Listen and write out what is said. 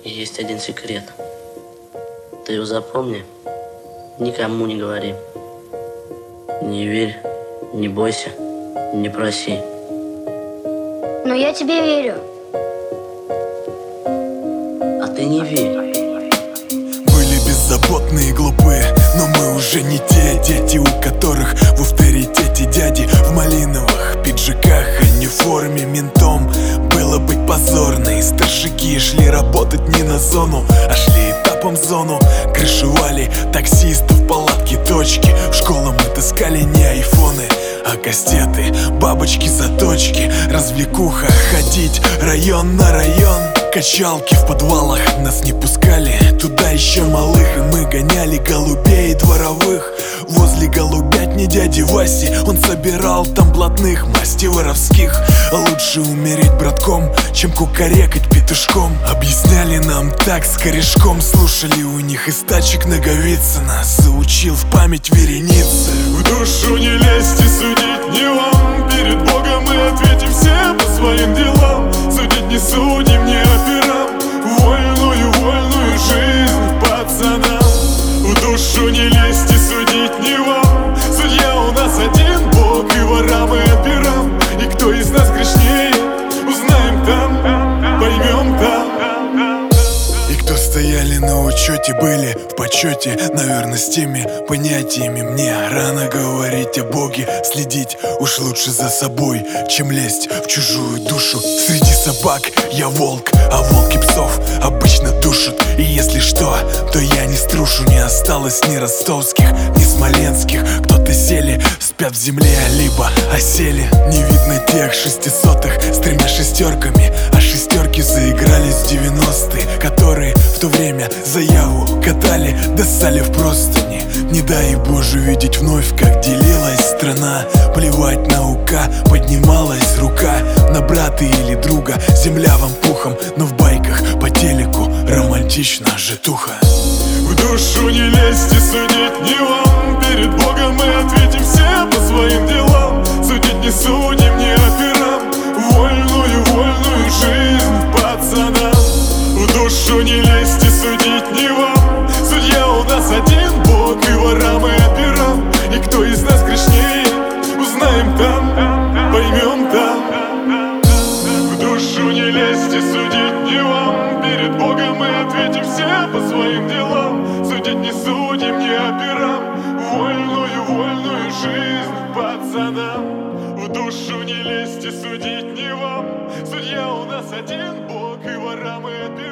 Есть один секрет. Ты его запомни, никому не говори. Не верь, не бойся, не проси. Но я тебе верю. А ты не верь. Были беззаботные и глупые, но мы уже не те дети, у которых в авторитете дяди в малиновых пиджаках, а не в форме ментом. Было быть позорно, и старшики шли работать не на зону, а шли этапом в зону. Крышевали таксистов, палатки, точки. В школу мы таскали не айфоны, а кастеты, бабочки, заточки. Развлекуха, ходить район на район. Качалки в подвалах нас не пускали, туда еще малых. И мы гоняли голубей дворовых возле голубятни дяди Васи. Он собирал там блатных, масти воровских. Лучше умереть братком, чем кукарекать петушком. Объясняли нам так с корешком, слушали у них из тачек Наговицына. Заучил в память вереницы. В душу не лезть и судить не вам. Перед Богом мы ответим все по своим делам. Судить не судим, не операм. Вольную жизнь пацанам. В душу не лезть и судить не вам. Судья у нас один Бог, и ворам, и операм. И кто из нас грешнее, узнаем там, поймем там. И кто стояли на учете, были в почете, наверное, с теми понятиями. Мне рано говорить о Боге, следить уж лучше за собой, чем лезть в чужую душу. Среди собак я волк, а волки псов обычно душат. И если что, то я не струшу. Не осталось ни ростовских, ни смоленских. Кто-то сели, спят в земле, либо осели. Не видно тех 600-х с 3 шестерками, а шестерки заигрались в 90-е, которые в то время заяву катали, досали в простыни. Не дай Боже видеть вновь, как делилась страна. Плевать наука, поднималась рука на брата или друга. Земля вам пухом, но в байках по телеку романтично житуха. В душу не лезть и судить не вам. Перед Богом мы ответим все по своим делам. Судить не судим, не операм. Вольную жизнь пацанам. В душу не лезть и судить не вам. Судья у нас один Бог, и ворам, и операм. И кто из нас грешнее, узнаем там, поймем там. В душу не лезть и судить не вам. Перед Богом мы ответим все по своим делам. Судить не судим, не операм. Вольную жизнь пацанам. В душу не лезть и судить не вам. Судья у нас один Бог, и ворам, и операм.